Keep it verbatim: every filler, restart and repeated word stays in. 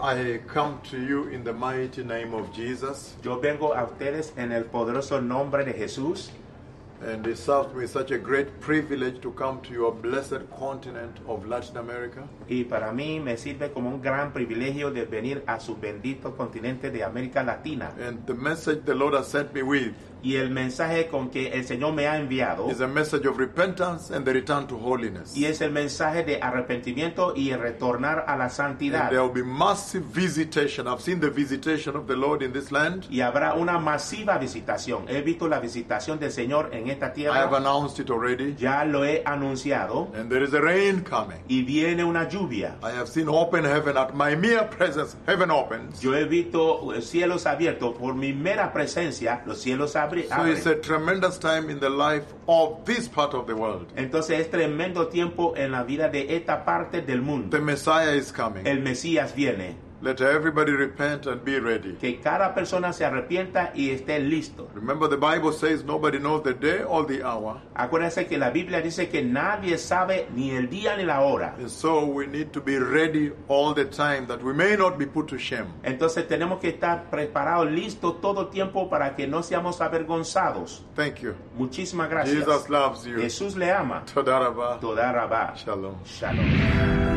I come to you in the mighty name of Jesus. Yo vengo a ustedes en el poderoso nombre de Jesús. And it serves me such a great privilege to come to your blessed continent of Latin America. Y para mí me sirve como un gran privilegio de venir a su bendito continente de América Latina. And the message the Lord has sent me with Y el mensaje con que el Señor me ha enviado is a message of repentance and the return to holiness. y es el mensaje de arrepentimiento y retornar a la santidad. And there will be massive visitation. I've seen the visitation of the Lord in this land. Y habrá una masiva visitación. He visto la visitación del Señor en esta I have tierra. announced it already. Ya lo he anunciado. And there is a rain coming. Y viene una lluvia. I have seen open heaven. At my mere presence, heaven opens. Yo he visto cielos abiertos. Por mi mera presencia, los cielos abri- So it's abren. a tremendous time in the life of this part of the world. Entonces es tremendo tiempo en la vida de esta parte del mundo. The Messiah is coming. El Mesías viene. Let everybody repent and be ready. Que cada persona se arrepienta y esté listo. Remember, the Bible says nobody knows the day or the hour. Acuérdense que la Biblia dice que nadie sabe ni el día ni la hora. And so we need to be ready all the time that we may not be put to shame. Entonces tenemos que estar preparados, listos todo el tiempo para que no seamos avergonzados. Thank you. Muchísimas gracias. Jesus loves you. Jesús le ama. Toda rabah. Toda rabá. Shalom. Shalom.